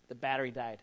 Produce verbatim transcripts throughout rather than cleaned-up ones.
The battery died.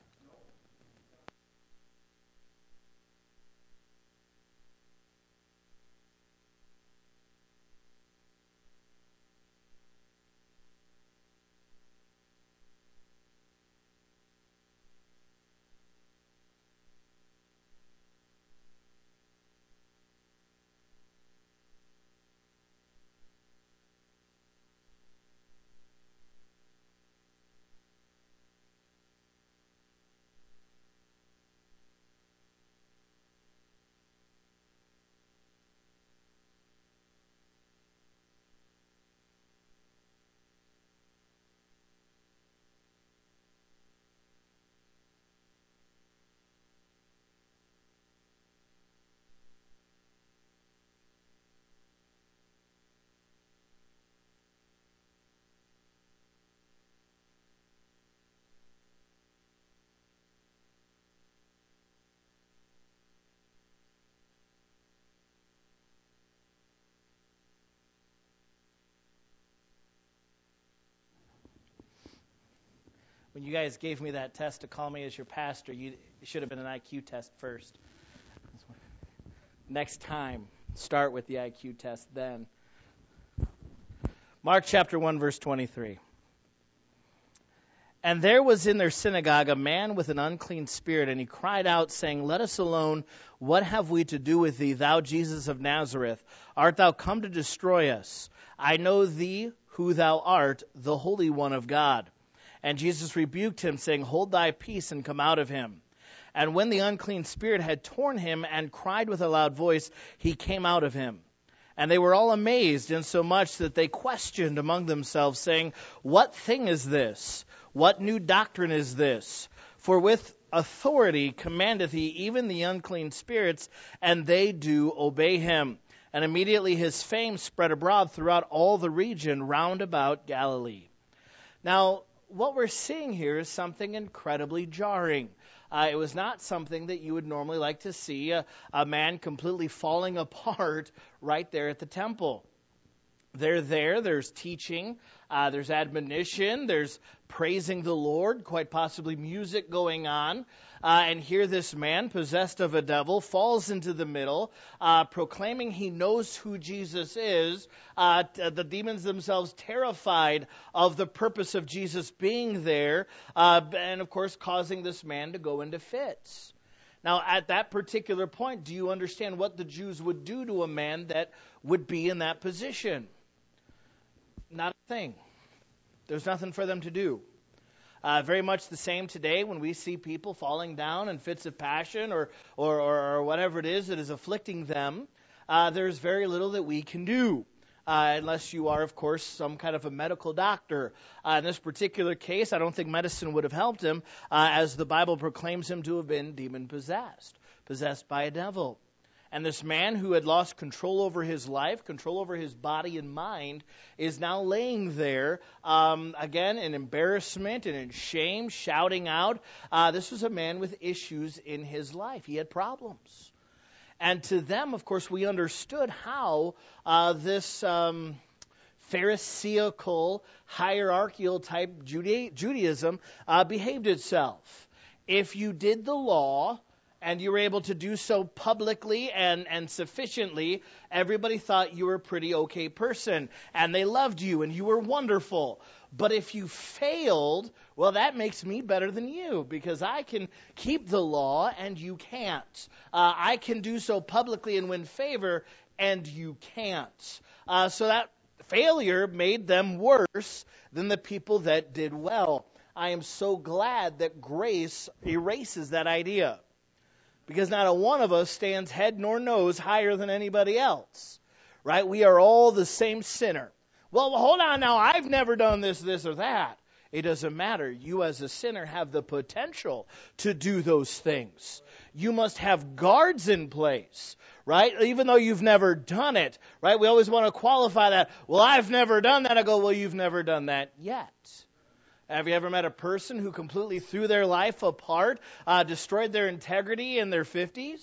When you guys gave me that test to call me as your pastor, you, it should have been an I Q test first. Next time, start with the I Q test then. Mark chapter one, verse twenty-three. And there was in their synagogue a man with an unclean spirit, and he cried out, saying, Let us alone. What have we to do with thee, thou Jesus of Nazareth? Art thou come to destroy us? I know thee who thou art, the Holy One of God. And Jesus rebuked him, saying, Hold thy peace, and come out of him. And when the unclean spirit had torn him and cried with a loud voice, he came out of him. And they were all amazed, insomuch that they questioned among themselves, saying, What thing is this? What new doctrine is this? For with authority commandeth he even the unclean spirits, and they do obey him. And immediately his fame spread abroad throughout all the region round about Galilee. Now, what we're seeing here is something incredibly jarring. Uh, it was not something that you would normally like to see, a, a man completely falling apart right there at the temple. They're there, there's teaching, uh, there's admonition, there's praising the Lord, quite possibly music going on. Uh, and here this man, possessed of a devil, falls into the middle, uh, proclaiming he knows who Jesus is. Uh, t- the demons themselves terrified of the purpose of Jesus being there, uh, and of course causing this man to go into fits. Now, at that particular point, do you understand what the Jews would do to a man that would be in that position? Not a thing. There's nothing for them to do. Uh, very much the same today when we see people falling down in fits of passion or, or, or, or whatever it is that is afflicting them. Uh, there's very little that we can do. Uh, unless you are, of course, some kind of a medical doctor. Uh, in this particular case, I don't think medicine would have helped him, uh, as the Bible proclaims him to have been demon-possessed, possessed by a devil. And this man who had lost control over his life, control over his body and mind, is now laying there, um, again, in embarrassment and in shame, shouting out. Uh, this was a man with issues in his life. He had problems. And to them, of course, we understood how uh, this um, Pharisaical, hierarchical type Juda- Judaism uh, behaved itself. If you did the law, and you were able to do so publicly and, and sufficiently, everybody thought you were a pretty okay person, and they loved you, and you were wonderful. But if you failed, well, that makes me better than you, because I can keep the law, and you can't. Uh, I can do so publicly and win favor, and you can't. Uh, so that failure made them worse than the people that did well. I am so glad that grace erases that idea. Because not a one of us stands head nor nose higher than anybody else, right? We are all the same sinner. Well, hold on now, I've never done this, this, or that. It doesn't matter. You as a sinner have the potential to do those things. You must have guards in place, right? Even though you've never done it, right? We always want to qualify that. Well, I've never done that. I go, well, you've never done that yet. Have you ever met a person who completely threw their life apart, uh, destroyed their integrity in their fifties?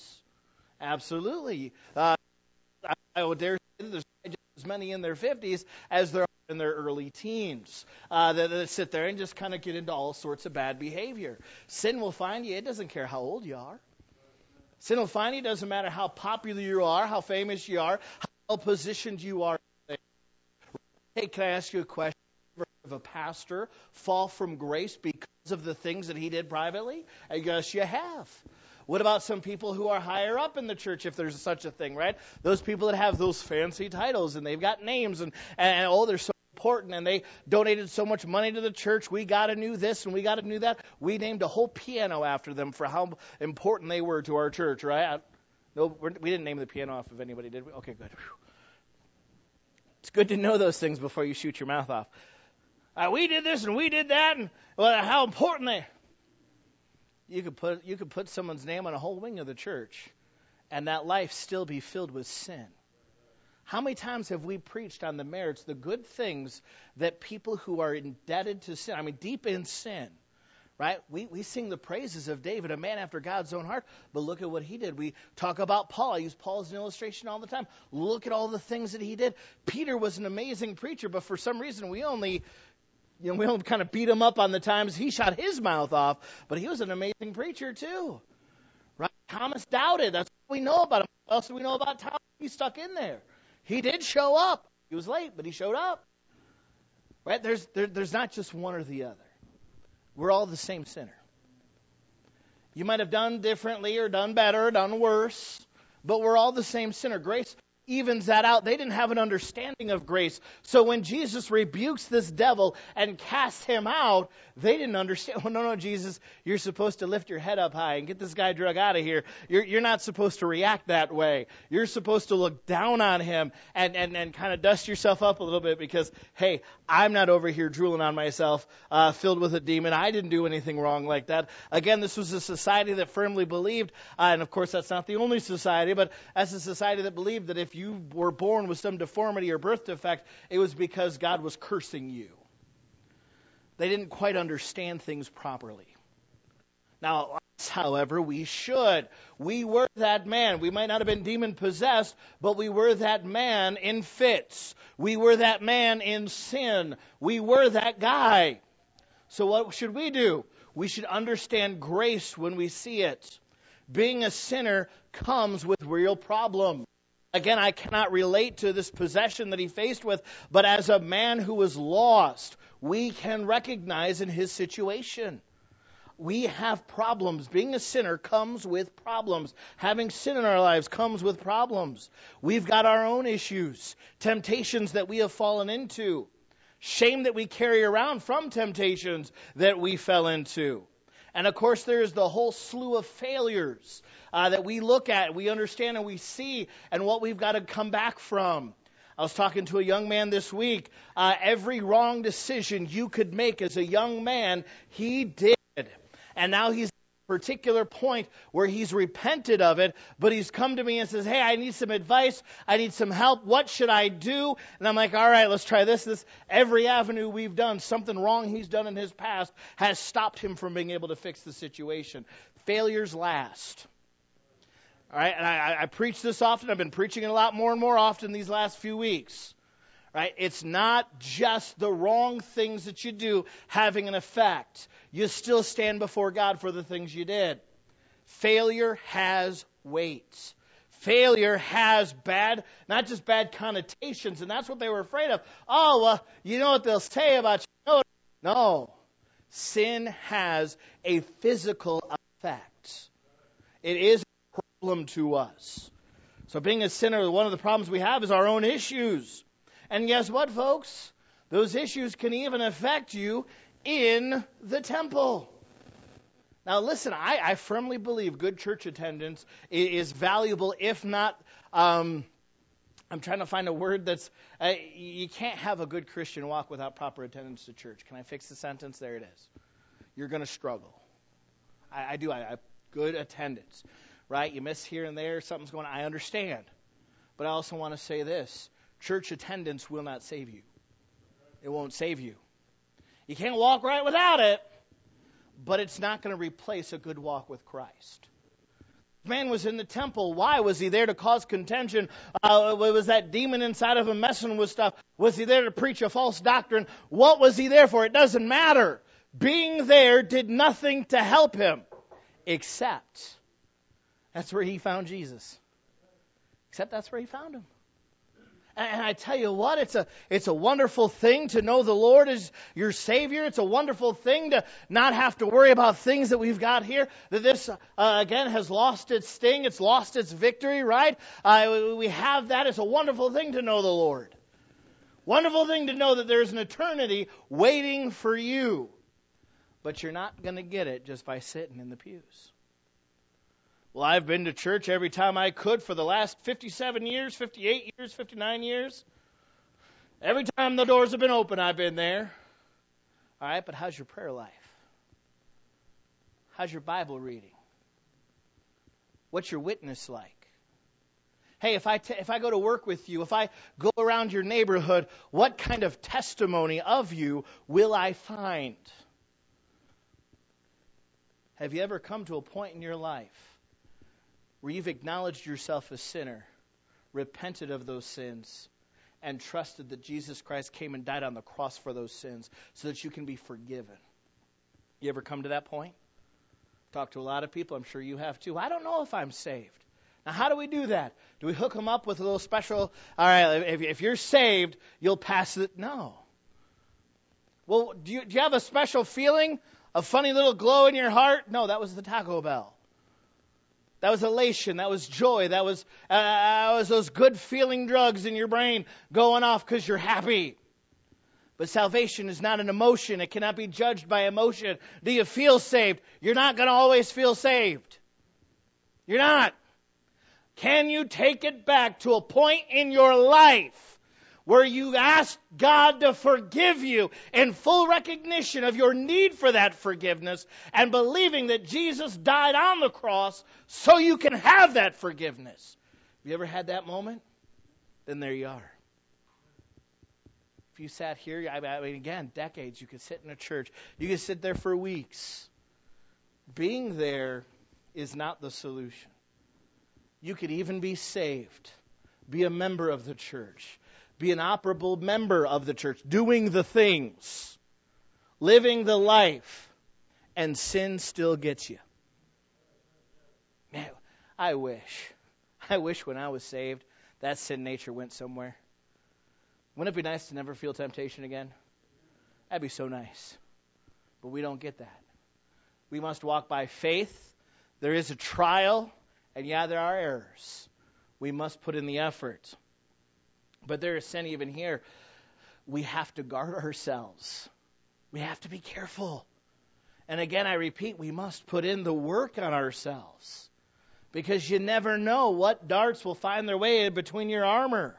Absolutely. Uh, I, I would dare say that there's as many in their fifties as there are in their early teens uh, that, that sit there and just kind of get into all sorts of bad behavior. Sin will find you. It doesn't care how old you are. Sin will find you. It doesn't matter how popular you are, how famous you are, how well positioned you are. Hey, can I ask you a question? Of a pastor fall from grace because of the things that he did privately? I guess you have. What about some people who are higher up in the church, if there's such a thing, right? Those people that have those fancy titles and they've got names and, and oh, they're so important and they donated so much money to the church. We got to do this and we got to do that. We named a whole piano after them for how important they were to our church, right? I, no, we're, we didn't name the piano off of anybody, did we? Okay, good. Whew. It's good to know those things before you shoot your mouth off. Uh, we did this and we did that, and well, how important they. You could put you could put someone's name on a whole wing of the church, and that life still be filled with sin. How many times have we preached on the merits, the good things that people who are indebted to sin, I mean, deep in sin, right? We we sing the praises of David, a man after God's own heart, but look at what he did. We talk about Paul. I use Paul as an illustration all the time. Look at all the things that he did. Peter was an amazing preacher, but for some reason we only... You know, we don't kind of beat him up on the times he shot his mouth off, but he was an amazing preacher too. Right? Thomas doubted. That's what we know about him. What else do we know about Thomas? He stuck in there. He did show up. He was late, but he showed up. Right? There's there, there's not just one or the other. We're all the same sinner. You might have done differently or done better or done worse, but we're all the same sinner. Grace evens that out. They didn't have an understanding of grace. So when Jesus rebukes this devil and casts him out, they didn't understand. Well, no, no, Jesus, you're supposed to lift your head up high and get this guy drug out of here. You're, you're not supposed to react that way. You're supposed to look down on him and, and, and kind of dust yourself up a little bit because, hey, I'm not over here drooling on myself, uh, filled with a demon. I didn't do anything wrong like that. Again, this was a society that firmly believed, uh, and of course that's not the only society, but that's a society that believed that if you were born with some deformity or birth defect, it was because God was cursing you. They didn't quite understand things properly. Now, us, however, we should. We were that man. We might not have been demon-possessed, but we were that man in fits. We were that man in sin. We were that guy. So what should we do? We should understand grace when we see it. Being a sinner comes with real problems. Again, I cannot relate to this possession that he faced with, but as a man who was lost, we can recognize in his situation. We have problems. Being a sinner comes with problems. Having sin in our lives comes with problems. We've got our own issues, temptations that we have fallen into, shame that we carry around from temptations that we fell into. And of course, there's the whole slew of failures uh, that we look at, we understand, and we see, and what we've got to come back from. I was talking to a young man this week. Uh, every wrong decision you could make as a young man, he did. And now he's at a particular point where he's repented of it, but he's come to me and says, hey, I need some advice. I need some help. What should I do? And I'm like, all right, let's try this. This every avenue we've done, something wrong he's done in his past has stopped him from being able to fix the situation. Failures last. All right, and I, I preach this often. I've been preaching it a lot more and more often these last few weeks. Right? It's not just the wrong things that you do having an effect. You still stand before God for the things you did. Failure has weight. Failure has bad, not just bad connotations, and that's what they were afraid of. Oh, well, you know what they'll say about you. No, no. Sin has a physical effect. It is a problem to us. So being a sinner, one of the problems we have is our own issues. And guess what, folks? Those issues can even affect you in the temple. Now, listen, I, I firmly believe good church attendance is, is valuable, if not, um, I'm trying to find a word that's, uh, you can't have a good Christian walk without proper attendance to church. Can I fix the sentence? There it is. You're going to struggle. I, I do. I, I good attendance, right? You miss here and there, something's going on. I understand. But I also want to say this. Church attendance will not save you. It won't save you. You can't walk right without it, but it's not going to replace a good walk with Christ. Man was in the temple. Why? Was he there to cause contention? Uh, was that demon inside of him messing with stuff? Was he there to preach a false doctrine? What was he there for? It doesn't matter. Being there did nothing to help him. Except, that's where he found Jesus. Except that's where he found him. And I tell you what, it's a it's a wonderful thing to know the Lord is your Savior. It's a wonderful thing to not have to worry about things that we've got here. That this, uh, again, has lost its sting. It's lost its victory, right? Uh, we have that. It's a wonderful thing to know the Lord. Wonderful thing to know that there's an eternity waiting for you. But you're not going to get it just by sitting in the pews. Well, I've been to church every time I could for the last fifty-seven years, fifty-eight years, fifty-nine years. Every time the doors have been open, I've been there. All right, but how's your prayer life? How's your Bible reading? What's your witness like? Hey, if I t- if I go to work with you, if I go around your neighborhood, what kind of testimony of you will I find? Have you ever come to a point in your life where you've acknowledged yourself a sinner, repented of those sins, and trusted that Jesus Christ came and died on the cross for those sins so that you can be forgiven? You ever come to that point? Talk to a lot of people. I'm sure you have too. I don't know if I'm saved. Now, how do we do that? Do we hook them up with a little special, all right, if, if you're saved, you'll pass it? No. Well, do you, do you have a special feeling, a funny little glow in your heart? No, that was the Taco Bell. That was elation. That was joy. That was, uh, that was those good feeling drugs in your brain going off because you're happy. But salvation is not an emotion. It cannot be judged by emotion. Do you feel saved? You're not going to always feel saved. You're not. Can you take it back to a point in your life where you ask God to forgive you in full recognition of your need for that forgiveness and believing that Jesus died on the cross so you can have that forgiveness? Have you ever had that moment? Then there you are. If you sat here, I mean, again, decades, you could sit in a church. You could sit there for weeks. Being there is not the solution. You could even be saved, be a member of the church, be an operable member of the church, doing the things, living the life, and sin still gets you. Man, I wish, I wish when I was saved, that sin nature went somewhere. Wouldn't it be nice to never feel temptation again? That'd be so nice. But we don't get that. We must walk by faith. There is a trial, and yeah, there are errors. We must put in the effort. But there is sin even here. We have to guard ourselves. We have to be careful. And again, I repeat, we must put in the work on ourselves. Because you never know what darts will find their way in between your armor.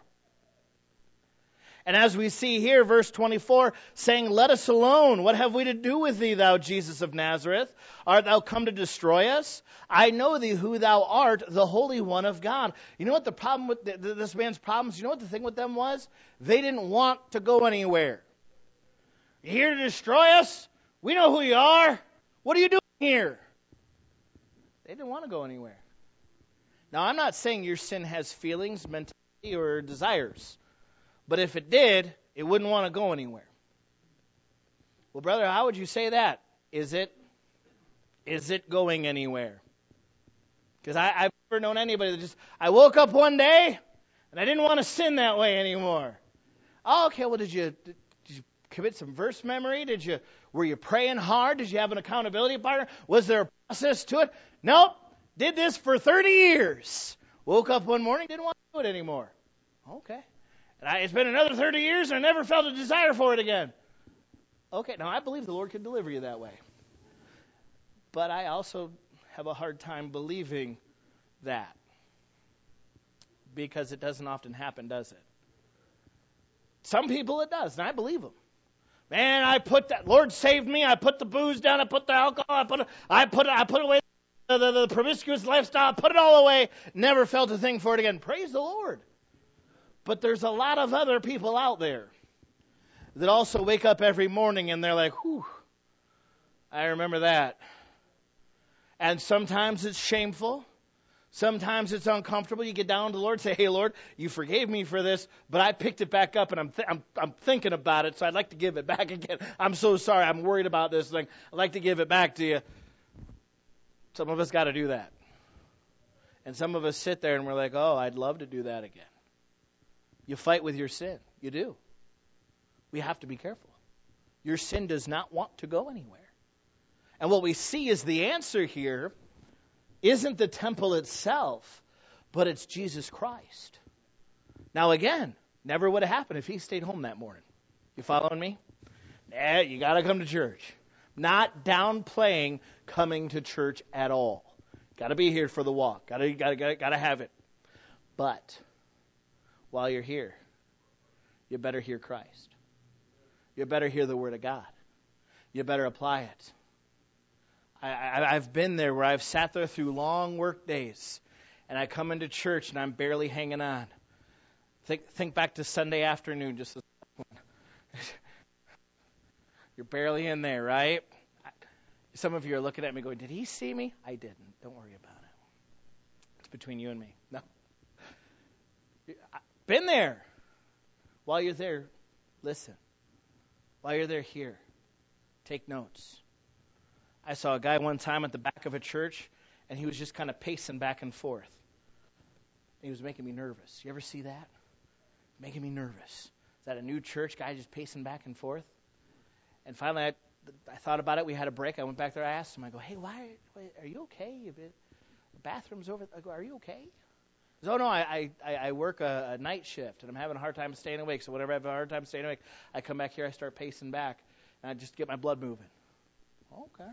And as we see here, verse twenty-four, saying, "Let us alone. What have we to do with thee, thou Jesus of Nazareth? Art thou come to destroy us? I know thee who thou art, the Holy One of God." You know what the problem with the, this man's problems? You know what the thing with them was? They didn't want to go anywhere. "You're here to destroy us? We know who you are. What are you doing here?" They didn't want to go anywhere. Now, I'm not saying your sin has feelings, mentality, or desires. But if it did, it wouldn't want to go anywhere. Well, brother, how would you say that? Is it, is it going anywhere? Because I've never known anybody that just, I woke up one day and I didn't want to sin that way anymore. Oh, okay, well, did you, did you commit some verse memory? Did you, were you praying hard? Did you have an accountability partner? Was there a process to it? Nope. Did this for thirty years. Woke up one morning, didn't want to do it anymore. Okay. And I, it's been another thirty years and I never felt a desire for it again. Okay, now I believe the Lord can deliver you that way. But I also have a hard time believing that. Because it doesn't often happen, does it? Some people it does, and I believe them. Man, I put that, Lord saved me, I put the booze down, I put the alcohol, I put I put I put away the, the, the promiscuous lifestyle, put it all away, never felt a thing for it again. Praise the Lord. But there's a lot of other people out there that also wake up every morning and they're like, whew, I remember that. And sometimes it's shameful. Sometimes it's uncomfortable. You get down to the Lord, say, hey, Lord, you forgave me for this, but I picked it back up, and I'm, th- I'm, I'm thinking about it, so I'd like to give it back again. I'm so sorry. I'm worried about this thing. I'd like to give it back to you. Some of us got to do that. And some of us sit there and we're like, oh, I'd love to do that again. You fight with your sin. You do. We have to be careful. Your sin does not want to go anywhere. And what we see is the answer here isn't the temple itself, but it's Jesus Christ. Now again, never would have happened if he stayed home that morning. You following me? Eh, you got to come to church. Not downplaying coming to church at all. Got to be here for the walk. Got to got to got to have it. But while you're here, you better hear Christ. You better hear the Word of God. You better apply it. I, I, I've been there where I've sat there through long work days, and I come into church and I'm barely hanging on. Think think back to Sunday afternoon, just you're barely in there, right? Some of you are looking at me going, did he see me? I didn't. Don't worry about it. It's between you and me. No. Been there. While you're there, listen. While you're there, hear. Take notes. I saw a guy one time at the back of a church, and he was just kind of pacing back and forth. He was making me nervous. You ever see that? Making me nervous. Is that a new church guy just pacing back and forth? And finally, I, I thought about it. We had a break. I went back there. I asked him. I go, hey, why? why are you okay? The bathroom's over. I go, are you okay? He goes, oh, no, I, I, I work a, a night shift, and I'm having a hard time staying awake. So whenever I have a hard time staying awake, I come back here, I start pacing back, and I just get my blood moving. Okay.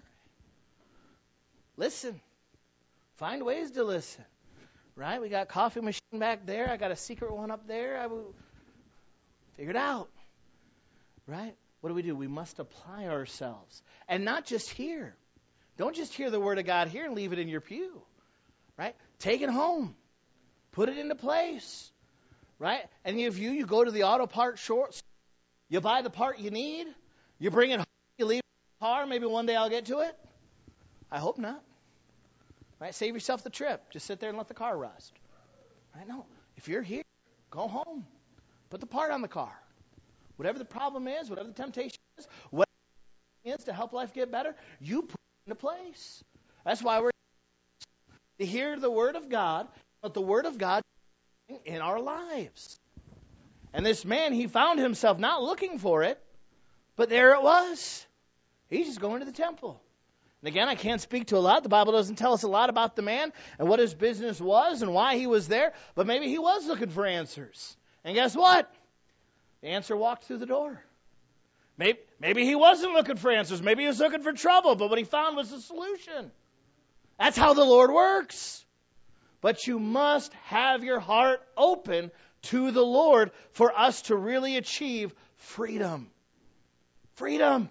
Listen. Find ways to listen. Right? We got a coffee machine back there. I got a secret one up there. I will figure it out. Right? What do we do? We must apply ourselves. And not just here. Don't just hear the Word of God here and leave it in your pew. Right? Take it home. Put it into place. Right? Any of you, you go to the auto part short. You buy the part you need. You bring it home. You leave it in the car. Maybe one day I'll get to it. I hope not. Right? Save yourself the trip. Just sit there and let the car rust. Right? No. If you're here, go home. Put the part on the car. Whatever the problem is, whatever the temptation is, whatever it is to help life get better, you put it into place. That's why we're to hear the Word of God, but the Word of God in our lives. And this man, he found himself not looking for it, but there it was. He's just going to the temple. And again, I can't speak to a lot. The Bible doesn't tell us a lot about the man and what his business was and why he was there, but maybe he was looking for answers. And guess what? The answer walked through the door. Maybe, maybe he wasn't looking for answers. Maybe he was looking for trouble, but what he found was the solution. That's how the Lord works. But you must have your heart open to the Lord for us to really achieve freedom. Freedom.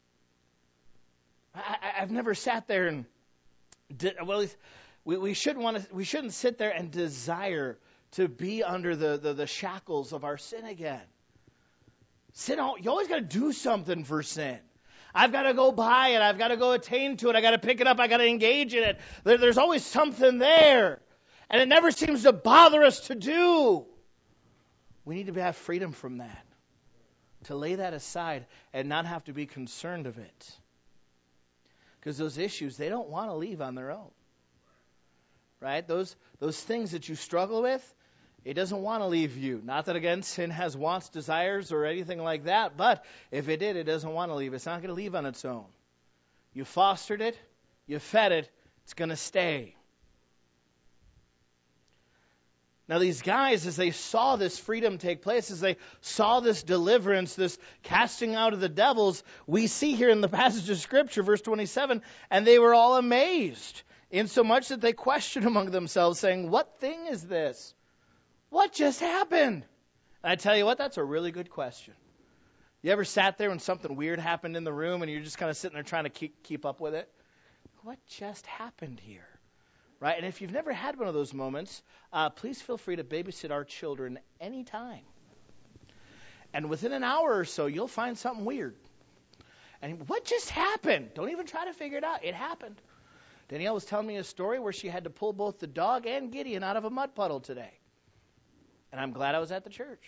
I, I've never sat there and, de- well, we, we shouldn't want to. We shouldn't sit there and desire to be under the, the, the shackles of our sin again. Sin, you always got to do something for sin. I've got to go buy it. I've got to go attain to it. I got to pick it up. I got to engage in it. There, there's always something there, and it never seems to bother us to do. We need to have freedom from that, to lay that aside and not have to be concerned of it. Because those issues, they don't want to leave on their own. Right? Those those things that you struggle with, it doesn't want to leave you. Not that, again, sin has wants, desires, or anything like that. But if it did, it doesn't want to leave. It's not going to leave on its own. You fostered it. You fed it. It's going to stay. Now, these guys, as they saw this freedom take place, as they saw this deliverance, this casting out of the devils, we see here in the passage of Scripture, verse twenty-seven, and they were all amazed, insomuch that they questioned among themselves, saying, what thing is this? What just happened? And I tell you what, that's a really good question. You ever sat there when something weird happened in the room and you're just kind of sitting there trying to keep, keep up with it? What just happened here? Right? And if you've never had one of those moments, uh, please feel free to babysit our children anytime. And within an hour or so, you'll find something weird. And what just happened? Don't even try to figure it out. It happened. Danielle was telling me a story where she had to pull both the dog and Gideon out of a mud puddle today. And I'm glad I was at the church.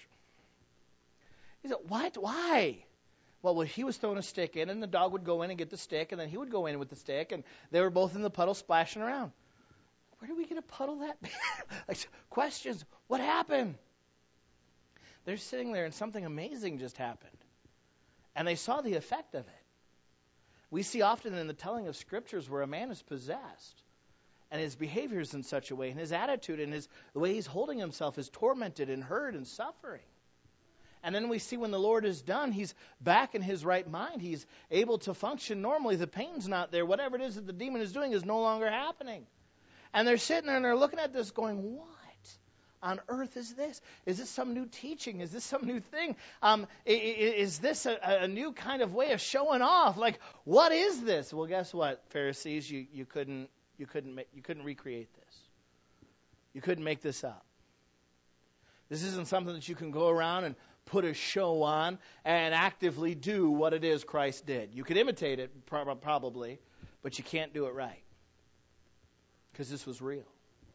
He said, what? Why? Well, well, he was throwing a stick in, and the dog would go in and get the stick, and then he would go in with the stick, and they were both in the puddle splashing around. Where did we get a puddle that big? Like, questions. What happened? They're sitting there, and something amazing just happened. And they saw the effect of it. We see often in the telling of scriptures where a man is possessed, and his behavior is in such a way, and his attitude and his the way he's holding himself is tormented and hurt and suffering. And then we see when the Lord is done, he's back in his right mind. He's able to function normally. The pain's not there. Whatever it is that the demon is doing is no longer happening. And they're sitting there and they're looking at this going, what on earth is this? Is this some new teaching? Is this some new thing? Um, is this a, a new kind of way of showing off? Like, what is this? Well, guess what, Pharisees? You, you couldn't you couldn't make, you couldn't recreate this. You couldn't make this up. This isn't something that you can go around and put a show on and actively do what it is Christ did. You could imitate it probably, but you can't do it right because this was real.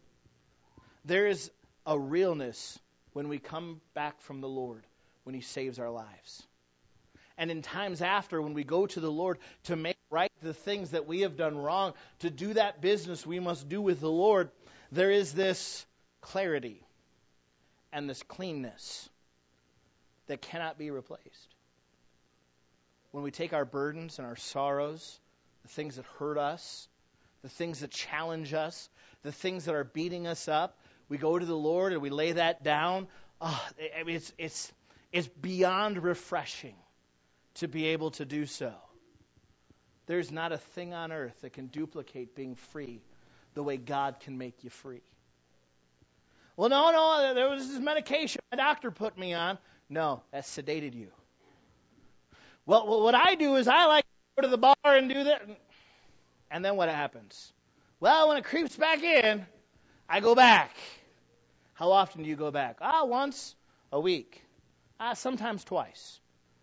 There is a realness when we come back from the Lord, when he saves our lives. And in times after, when we go to the Lord to make right the things that we have done wrong, to do that business we must do with the Lord, there is this clarity and this cleanness that cannot be replaced. When we take our burdens and our sorrows, the things that hurt us, the things that challenge us, the things that are beating us up, we go to the Lord and we lay that down. Oh, I mean, it's it's it's beyond refreshing to be able to do so. There's not a thing on earth that can duplicate being free the way God can make you free. Well, no, no, there was this medication my doctor put me on. No, that sedated you. Well, well, what I do is I like to go to the bar and do that. And then what happens? Well, when it creeps back in, I go back. How often do you go back? Ah, once a week. Ah, sometimes twice.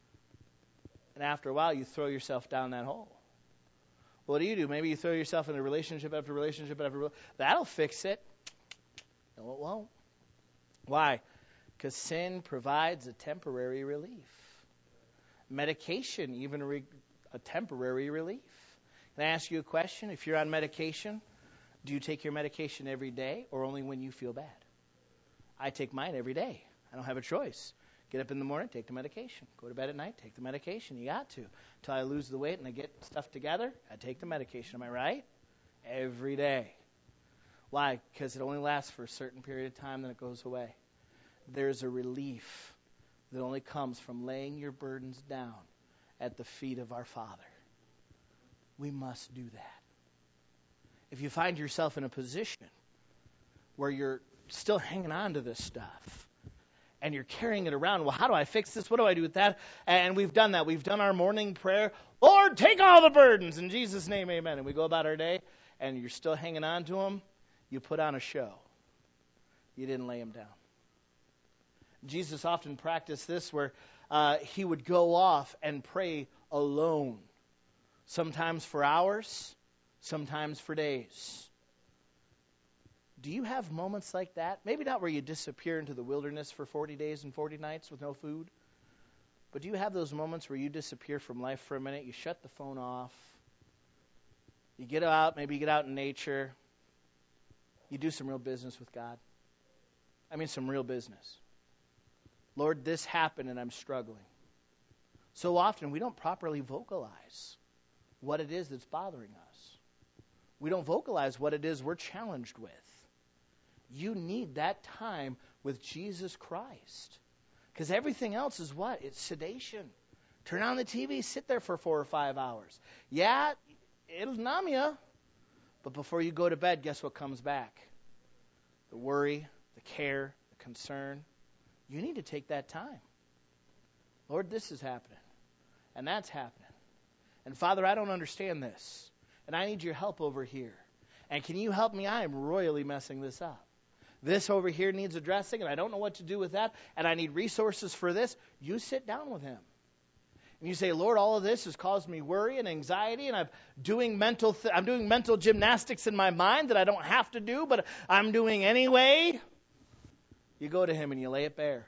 And after a while, you throw yourself down that hole. What do you do? Maybe you throw yourself in a relationship after relationship after relationship. That'll fix it. No, it won't. Why? Because sin provides a temporary relief. Medication, even a, re- a temporary relief. Can I ask you a question? If you're on medication, do you take your medication every day or only when you feel bad? I take mine every day. I don't have a choice. Get up in the morning, take the medication. Go to bed at night, take the medication. You got to. Until I lose the weight and I get stuff together, I take the medication. Am I right? Every day. Why? Because it only lasts for a certain period of time, then it goes away. There's a relief that only comes from laying your burdens down at the feet of our Father. We must do that. If you find yourself in a position where you're still hanging on to this stuff and you're carrying it around, well, how do I fix this? What do I do with that? And we've done that. We've done our morning prayer. Lord, take all the burdens. In Jesus' name, amen. And we go about our day and you're still hanging on to them. You put on a show. You didn't lay them down. Jesus often practiced this where uh, he would go off and pray alone, sometimes for hours, sometimes for days. Do you have moments like that? Maybe not where you disappear into the wilderness for forty days and forty nights with no food, but do you have those moments where you disappear from life for a minute, you shut the phone off, you get out, maybe you get out in nature, you do some real business with God? I mean some real business. Lord, this happened and I'm struggling. So often we don't properly vocalize what it is that's bothering us. We don't vocalize what it is we're challenged with. You need that time with Jesus Christ. Because everything else is what? It's sedation. Turn on the T V, sit there for four or five hours. Yeah, it'll numb you. But before you go to bed, guess what comes back? The worry, the care, the concern. You need to take that time. Lord, this is happening. And that's happening. And Father, I don't understand this. And I need your help over here. And can you help me? I am royally messing this up. This over here needs addressing, and I don't know what to do with that. And I need resources for this. You sit down with him. And you say, Lord, all of this has caused me worry and anxiety, and I'm doing mental th- I'm doing mental gymnastics in my mind that I don't have to do, but I'm doing anyway. You go to him and you lay it bare.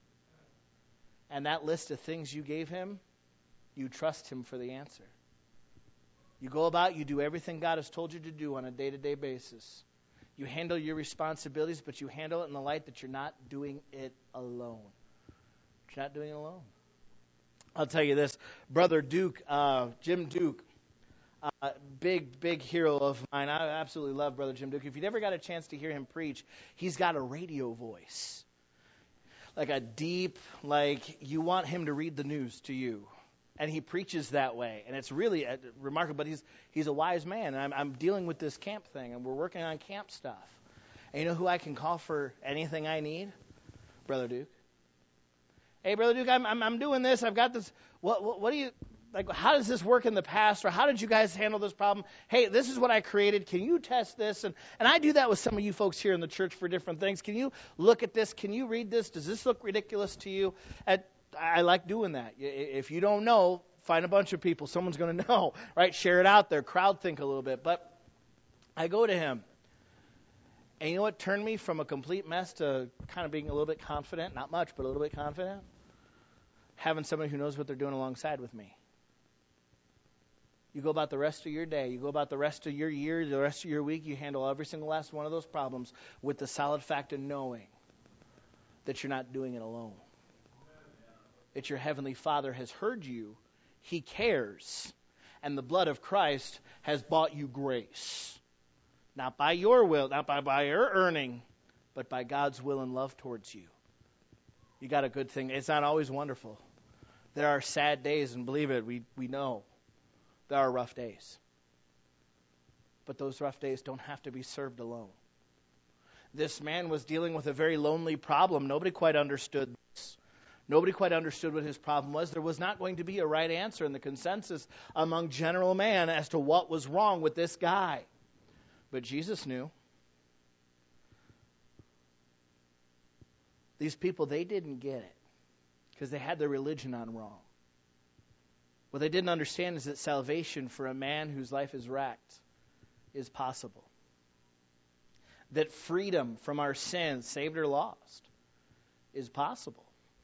And that list of things you gave him, you trust him for the answer. You go about, you do everything God has told you to do on a day-to-day basis. You handle your responsibilities, but you handle it in the light that you're not doing it alone. You're not doing it alone. I'll tell you this, Brother Duke, uh, Jim Duke, uh, big, big hero of mine. I absolutely love Brother Jim Duke. If you never got a chance to hear him preach, he's got a radio voice. Like a deep, like you want him to read the news to you. And he preaches that way. And it's really uh, remarkable. But he's he's a wise man. And I'm, I'm dealing with this camp thing. And we're working on camp stuff. And you know who I can call for anything I need? Brother Duke. Hey, Brother Duke, I'm I'm, I'm doing this. I've got this. What, what what do you, like, how does this work in the past? Or how did you guys handle this problem? Hey, this is what I created. Can you test this? And, and I do that with some of you folks here in the church for different things. Can you look at this? Can you read this? Does this look ridiculous to you? At, I like doing that. If you don't know, find a bunch of people. Someone's going to know, right? Share it out there. Crowd think a little bit. But I go to him. And you know what turned me from a complete mess to kind of being a little bit confident? Not much, but a little bit confident. Having somebody who knows what they're doing alongside with me. You go about the rest of your day. You go about the rest of your year, the rest of your week. You handle every single last one of those problems with the solid fact of knowing that you're not doing it alone. That your Heavenly Father has heard you. He cares. And the blood of Christ has bought you grace. Not by your will, not by, by your earning, but by God's will and love towards you. You got a good thing. It's not always wonderful. There are sad days, and believe it, we, we know. There are rough days. But those rough days don't have to be served alone. This man was dealing with a very lonely problem. Nobody quite understood this. Nobody quite understood what his problem was. There was not going to be a right answer in the consensus among general man as to what was wrong with this guy. But Jesus knew. These people, they didn't get it because they had their religion on wrong. What they didn't understand is that salvation for a man whose life is wrecked is possible. That freedom from our sins, saved or lost, is possible.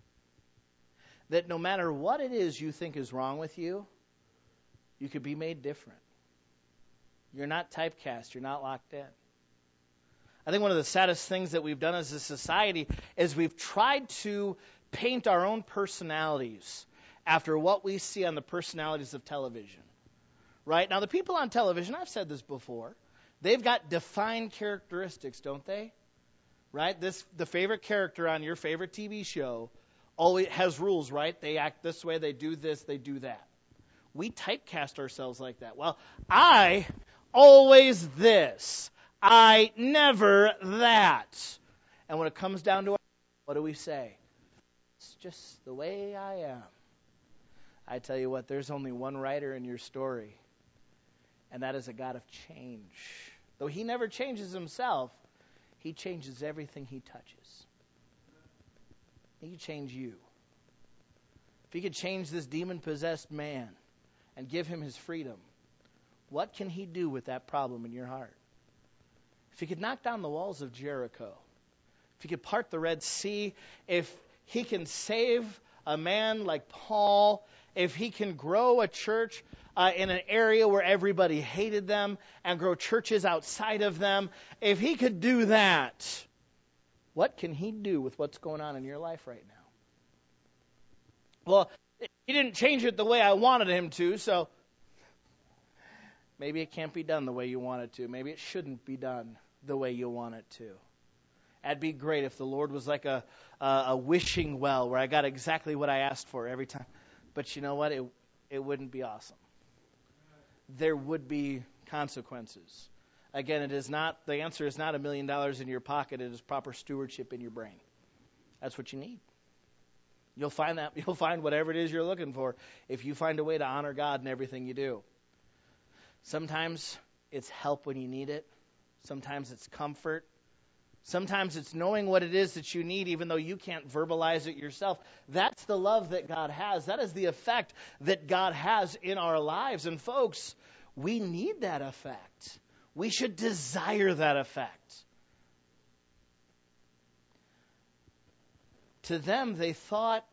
That no matter what it is you think is wrong with you, you could be made different. You're not typecast. You're not locked in. I think one of the saddest things that we've done as a society is we've tried to paint our own personalities after what we see on the personalities of television. Right? Now, the people on television, I've said this before, they've got defined characteristics, don't they? Right? This the favorite character on your favorite T V show always has rules, right? They act this way, they do this, they do that. We typecast ourselves like that. Well, I always this. I never that. And when it comes down to it, what do we say? It's just the way I am. I tell you what, there's only one writer in your story, and that is a God of change. Though he never changes himself, he changes everything he touches. He can change you. If he could change this demon-possessed man and give him his freedom, what can he do with that problem in your heart? If he could knock down the walls of Jericho, if he could part the Red Sea, if he can save a man like Paul, if he can grow a church uh, in an area where everybody hated them and grow churches outside of them, if he could do that, what can he do with what's going on in your life right now? Well, he didn't change it the way I wanted him to, so maybe it can't be done the way you want it to. Maybe it shouldn't be done the way you want it to. That'd be great if the Lord was like a, a, a wishing well where I got exactly what I asked for every time. But you know what? It, it wouldn't be awesome. There would be consequences. Again, it is not, the answer is not a million dollars in your pocket. It is proper stewardship in your brain. That's what you need. You'll find that, you'll find whatever it is you're looking for if you find a way to honor God in everything you do. Sometimes it's help when you need it. Sometimes it's comfort. Sometimes it's knowing what it is that you need, even though you can't verbalize it yourself. That's the love that God has. That is the effect that God has in our lives. And folks, we need that effect. We should desire that effect. To them, they thought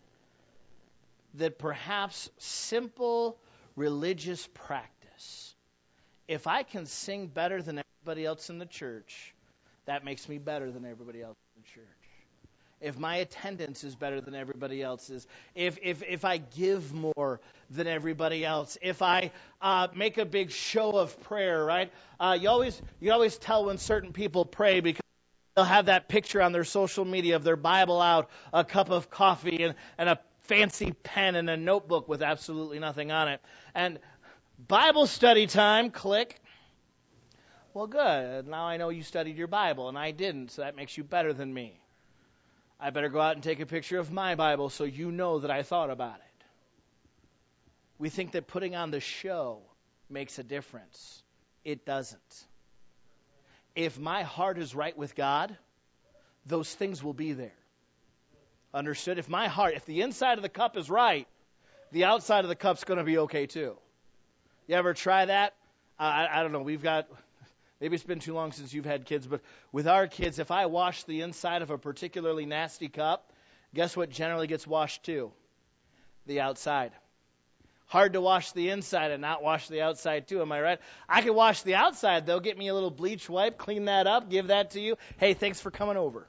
that perhaps simple religious practice, if I can sing better than everybody else in the church, that makes me better than everybody else in the church. If my attendance is better than everybody else's, if if if I give more than everybody else, if I uh, make a big show of prayer, right? Uh, you always you always tell when certain people pray because they'll have that picture on their social media of their Bible out, a cup of coffee, and, and a fancy pen and a notebook with absolutely nothing on it. And Bible study time, click. Well, good. Now I know you studied your Bible, and I didn't, so that makes you better than me. I better go out and take a picture of my Bible so you know that I thought about it. We think that putting on the show makes a difference. It doesn't. If my heart is right with God, those things will be there. Understood? If my heart, if the inside of the cup is right, the outside of the cup's going to be okay too. You ever try that? Uh, I, I don't know. We've got... Maybe it's been too long since you've had kids, but with our kids, if I wash the inside of a particularly nasty cup, guess what generally gets washed too? The outside. Hard to wash the inside and not wash the outside too, am I right? I can wash the outside, though. Get me a little bleach wipe, clean that up, give that to you. Hey, thanks for coming over.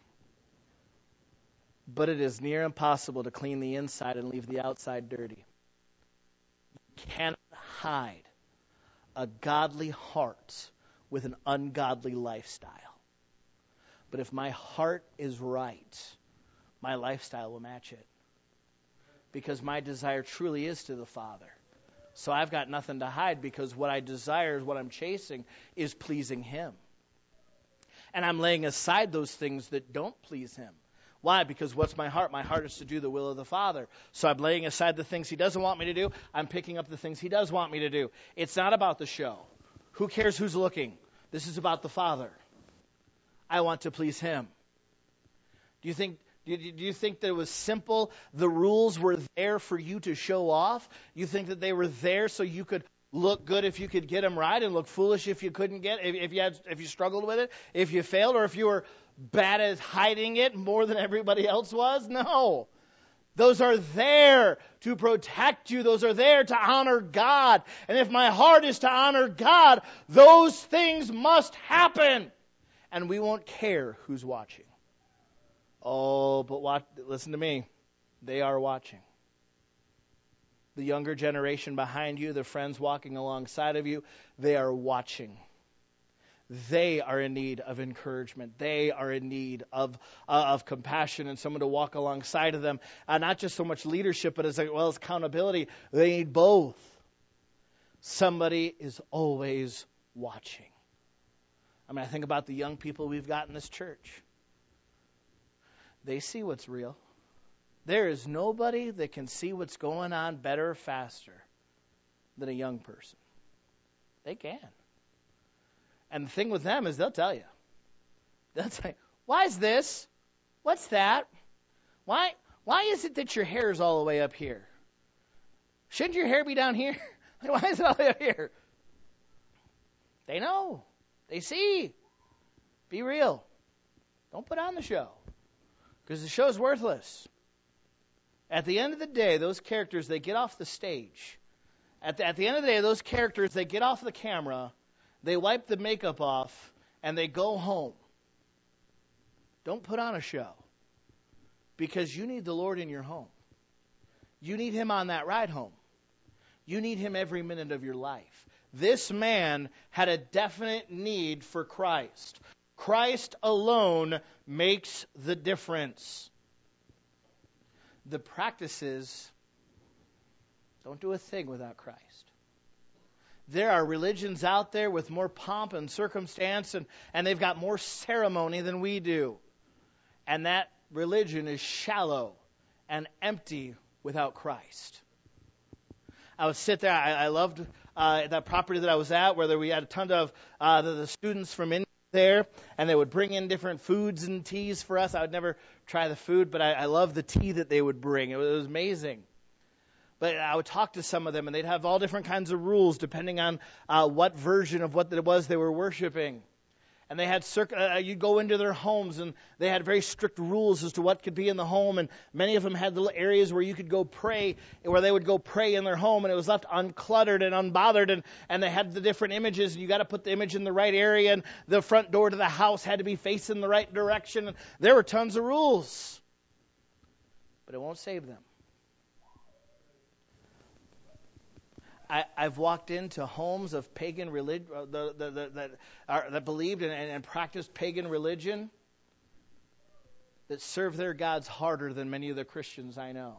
But it is near impossible to clean the inside and leave the outside dirty. You cannot hide a godly heart with an ungodly lifestyle. But if my heart is right, my lifestyle will match it. Because my desire truly is to the Father. So I've got nothing to hide because what I desire, what I'm chasing, is pleasing Him. And I'm laying aside those things that don't please Him. Why? Because what's my heart? My heart is to do the will of the Father. So I'm laying aside the things He doesn't want me to do. I'm picking up the things He does want me to do. It's not about the show. Who cares who's looking? This is about the Father. I want to please Him. Do you think do you, do you think that it was simple? The rules were there for you to show off? You think that they were there so you could look good if you could get them right and look foolish if you couldn't get if, if you had if you struggled with it, if you failed, or if you were bad at hiding it more than everybody else was? No. Those are there to protect you. Those are there to honor God. And if my heart is to honor God, those things must happen. And we won't care who's watching. Oh, but watch, listen to me. They are watching. The younger generation behind you, the friends walking alongside of you, they are watching. They are in need of encouragement. They are in need of uh, of compassion and someone to walk alongside of them. Uh, not just so much leadership, but as well as accountability. They need both. Somebody is always watching. I mean, I think about the young people we've got in this church. They see what's real. There is nobody that can see what's going on better or faster than a young person. They can. And the thing with them is they'll tell you. They'll tell you, why is this? What's that? Why why is it that your hair is all the way up here? Shouldn't your hair be down here? Why is it all the way up here? They know. They see. Be real. Don't put on the show. Because the show's worthless. At the end of the day, those characters, they get off the stage. At the, at the end of the day, those characters, they get off the camera. They wipe the makeup off, and they go home. Don't put on a show. Because you need the Lord in your home. You need Him on that ride home. You need Him every minute of your life. This man had a definite need for Christ. Christ alone makes the difference. The practices don't do a thing without Christ. There are religions out there with more pomp and circumstance, and, and they've got more ceremony than we do. And that religion is shallow and empty without Christ. I would sit there. I, I loved uh, that property that I was at, where we had a ton of uh, the, the students from India there, and they would bring in different foods and teas for us. I would never try the food, but I, I love the tea that they would bring. It was, it was amazing. But I would talk to some of them, and they'd have all different kinds of rules depending on uh, what version of what it was they were worshiping. And they had, uh, you'd go into their homes, and they had very strict rules as to what could be in the home. And many of them had little areas where you could go pray, where they would go pray in their home, and it was left uncluttered and unbothered. And, and they had the different images, and you got to put the image in the right area, and the front door to the house had to be facing the right direction. And there were tons of rules. But it won't save them. I, I've walked into homes of pagan religion the, the, the, that, are, that believed and, and practiced pagan religion that serve their gods harder than many of the Christians I know.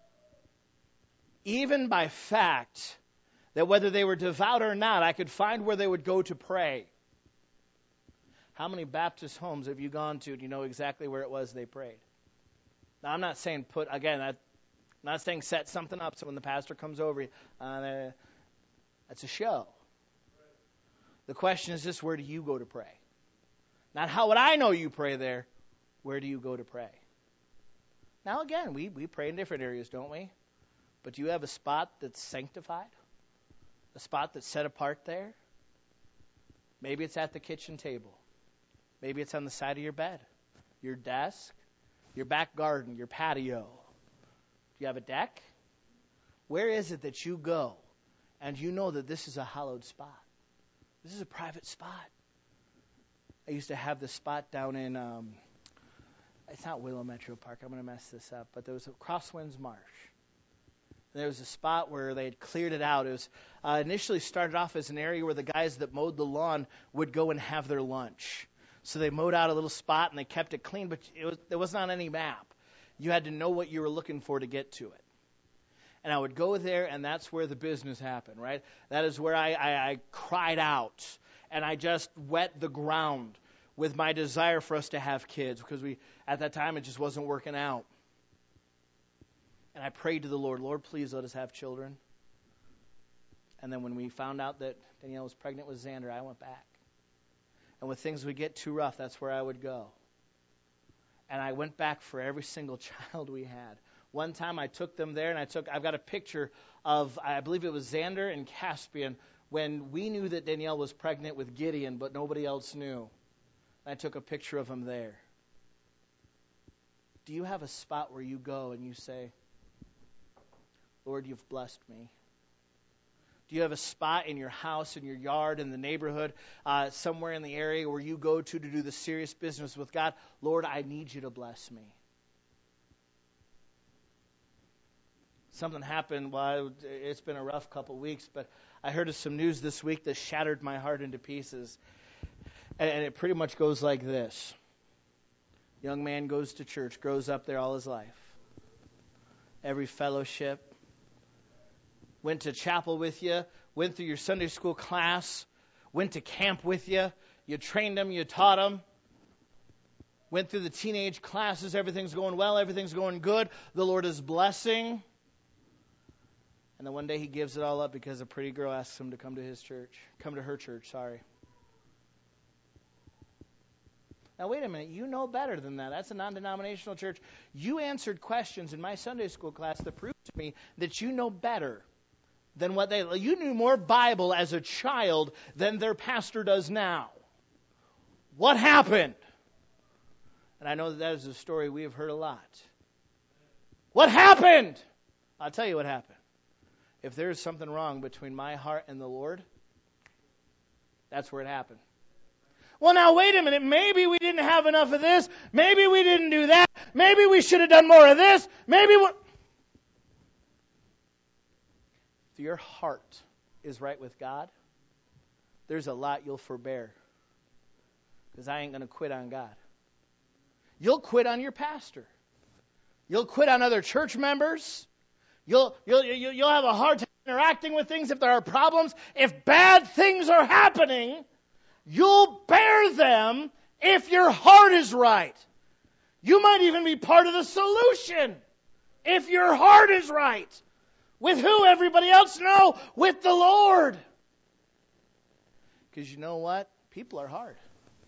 Even by fact that whether they were devout or not, I could find where they would go to pray. How many Baptist homes have you gone to? Do you know exactly where it was they prayed? Now, I'm not saying put, again, that. I'm not saying set something up so when the pastor comes over, uh, that's a show. The question is this, where do you go to pray? Not how would I know you pray there. Where do you go to pray? Now again, we, we pray in different areas, don't we? But do you have a spot that's sanctified? A spot that's set apart there? Maybe it's at the kitchen table. Maybe it's on the side of your bed, your desk, your back garden, your patio. Do you have a deck? Where is it that you go and you know that this is a hallowed spot? This is a private spot. I used to have this spot down in, um, it's not Willow Metro Park, I'm going to mess this up, but there was a Crosswinds Marsh. And there was a spot where they had cleared it out. It was uh, initially started off as an area where the guys that mowed the lawn would go and have their lunch. So they mowed out a little spot and they kept it clean, but it was, there wasn't on any map. You had to know what you were looking for to get to it. And I would go there, and that's where the business happened, right? That is where I, I, I cried out, and I just wet the ground with my desire for us to have kids, because we at that time it just wasn't working out. And I prayed to the Lord, Lord, please let us have children. And then when we found out that Danielle was pregnant with Xander, I went back. And when things would get too rough, that's where I would go. And I went back for every single child we had. One time I took them there, and I took, I've got a picture of, I believe it was Xander and Caspian, when we knew that Danielle was pregnant with Gideon, but nobody else knew. And I took a picture of him there. Do you have a spot where you go and you say, Lord, you've blessed me? Do you have a spot in your house, in your yard, in the neighborhood, uh, somewhere in the area where you go to to do the serious business with God? Lord, I need you to bless me. Something happened. Well, it's been a rough couple weeks, but I heard of some news this week that shattered my heart into pieces. And, and it pretty much goes like this. Young man goes to church, grows up there all his life. Every fellowship. Went to chapel with you, went through your Sunday school class, went to camp with you, you trained them, you taught them, went through the teenage classes, everything's going well, everything's going good, the Lord is blessing. And then one day he gives it all up because a pretty girl asks him to come to his church, come to her church, sorry. Now wait a minute, you know better than that. That's a non-denominational church. You answered questions in my Sunday school class that proved to me that you know better than what they, you knew more Bible as a child than their pastor does now. What happened? And I know that that is a story we have heard a lot. What happened? I'll tell you what happened. If there is something wrong between my heart and the Lord, that's where it happened. Well, now, wait a minute. Maybe we didn't have enough of this. Maybe we didn't do that. Maybe we should have done more of this. Maybe we... If your heart is right with God, there's a lot you'll forbear. Because I ain't going to quit on God. You'll quit on your pastor. You'll quit on other church members. You'll, you'll, you'll have a hard time interacting with things if there are problems. If bad things are happening, you'll bear them if your heart is right. You might even be part of the solution if your heart is right. With who? Everybody else? No, with the Lord. Because you know what? People are hard.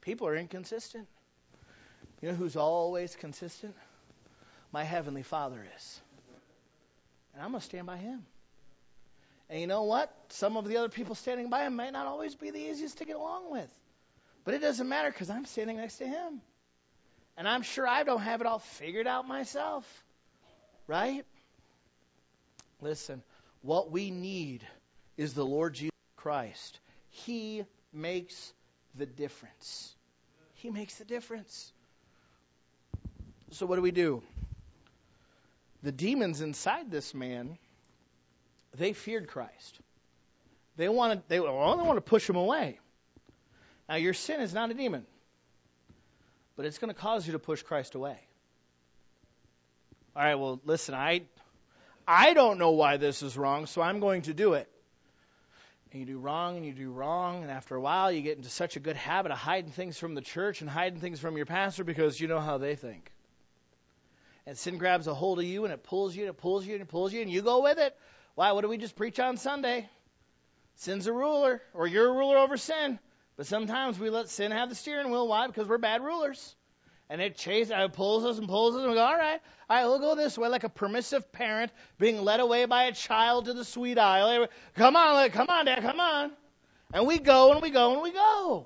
People are inconsistent. You know who's always consistent? My Heavenly Father is. And I'm going to stand by Him. And you know what? Some of the other people standing by Him might not always be the easiest to get along with. But it doesn't matter because I'm standing next to Him. And I'm sure I don't have it all figured out myself. Right? Listen, what we need is the Lord Jesus Christ. He makes the difference. He makes the difference. So what do we do? The demons inside this man, they feared Christ. They wanted, they only want to push him away. Now, your sin is not a demon, but it's going to cause you to push Christ away. All right, well, listen, I, I don't know why this is wrong, so I'm going to do it. And you do wrong, and you do wrong, and after a while, you get into such a good habit of hiding things from the church and hiding things from your pastor because you know how they think. And sin grabs a hold of you, and it pulls you, and it pulls you, and it pulls you, and you go with it. Why, what do we just preach on Sunday? Sin's a ruler, or you're a ruler over sin. But sometimes we let sin have the steering wheel. Why? Because we're bad rulers. And it chases, it pulls us and pulls us, and we go, all right, all right, we'll go this way, like a permissive parent being led away by a child to the sweet aisle. Come on, come on, Dad, come on. And we go, and we go, and we go.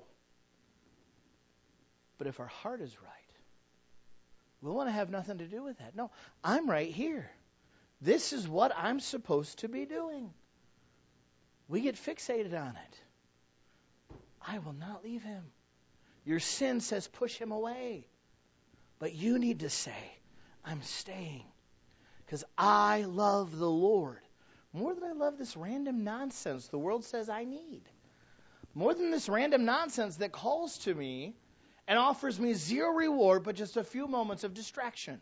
But if our heart is right, we want to have nothing to do with that. No, I'm right here. This is what I'm supposed to be doing. We get fixated on it. I will not leave him. Your sin says push him away. But you need to say, I'm staying. Because I love the Lord. More than I love this random nonsense the world says I need. More than this random nonsense that calls to me and offers me zero reward, but just a few moments of distraction.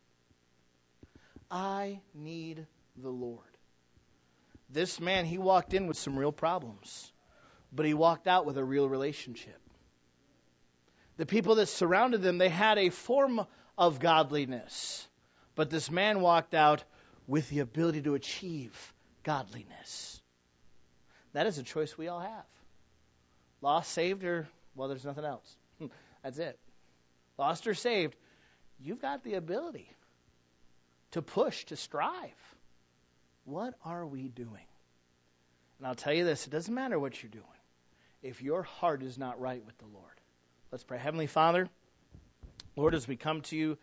I need the Lord. This man, he walked in with some real problems, but he walked out with a real relationship. The people that surrounded them, they had a form of godliness, but this man walked out with the ability to achieve godliness. That is a choice we all have. Lost, saved, or, well, there's nothing else. That's it. Lost or saved, you've got the ability to push, to strive. What are we doing? And I'll tell you this, it doesn't matter what you're doing if your heart is not right with the Lord. Let's pray. Heavenly Father, Lord, as we come to you